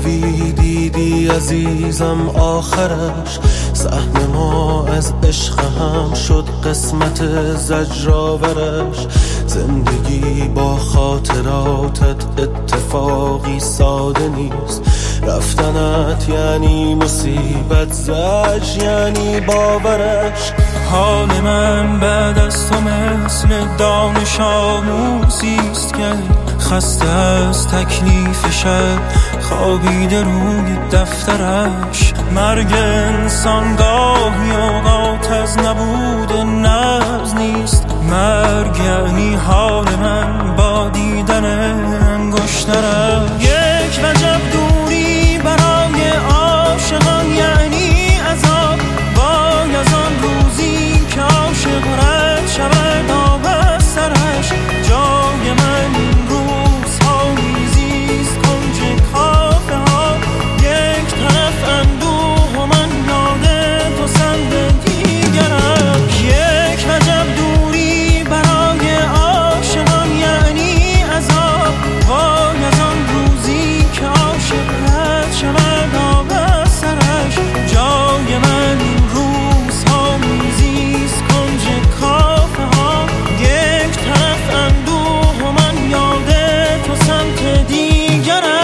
خوبی دیدی عزیزم آخرش، سهم ما از عشق هم شد قسمت زجرآورش. زندگی با خاطراتت اتفاقی ساده نیست، رفتنت یعنی مصیبت، زجر یعنی باورش. حال من بعد از تو مثل دانش آموزیست که خسته از تکلیف شب خوابیده روی دفترش. مرگ انسان گاهی اوقات از نبود نبض نیست، مرگ یعنی حال من با دیدن انگشترش. یک وجب دوری برای عاشقان یعنی عذاب، وای از آن روزی که عاشق رد شود آب از سرش. جای من این روزها میزیست کنج کافه ها، یک طرف اندوه و من یاد تو سمت دیگرم. یک وجب دوری برای عاشقان یعنی عذاب، وای از آن روزی که عاشق رد شود آب از سرش. جای من این روزها میزیست کنج کافه ها، یک طرف اندوه و من یاد تو سمت دیگرش.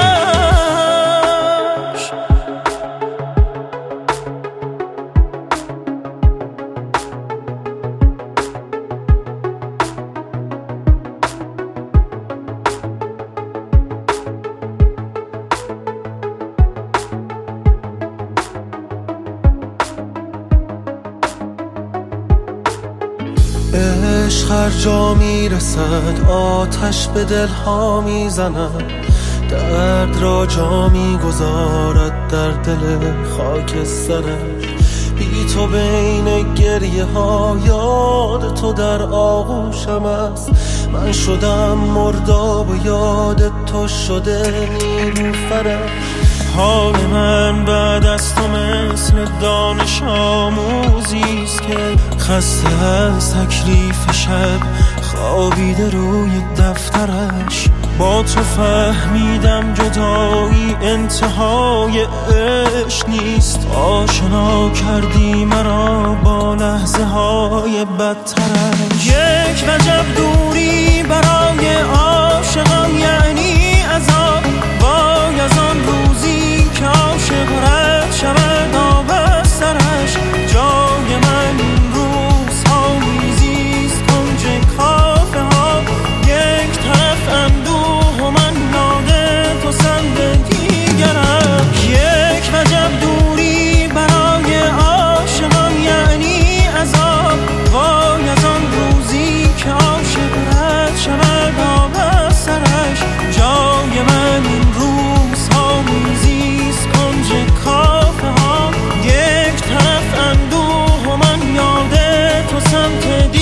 عشق هر جا میرسد آتش به دلها میزند، درد را جا میگذارد در دل خاکسترش. بی تو بین گریه ها یاد تو در آغوشم است، من شدم مرداب و یاد تو شده نیلوفرش. حال من بعد از تو مثل دانش آموزیست که خسته از تکلیف شب خوابیده روی دفترش. با تو فهمیدم جدایی انتهای عشق نیست، آشنا کردی مرا با لحظه های بدترش. یک وجب دوری برای عاشقان یعنی عذاب، وای از آن روزی که عاشق رد شود آب از سرش. جای من این روزها میزیست کنج کافه ها، یک طرف اندوه و من یاد تو سمت دیگرم. یک وجب دوری برای عاشقان یعنی عذاب، وای از آن روزی که عاشق رد شود آب از سرش. جای من این روزها میزیست کنج کافه ها، یک طرف اندوه و من یاد تو سمت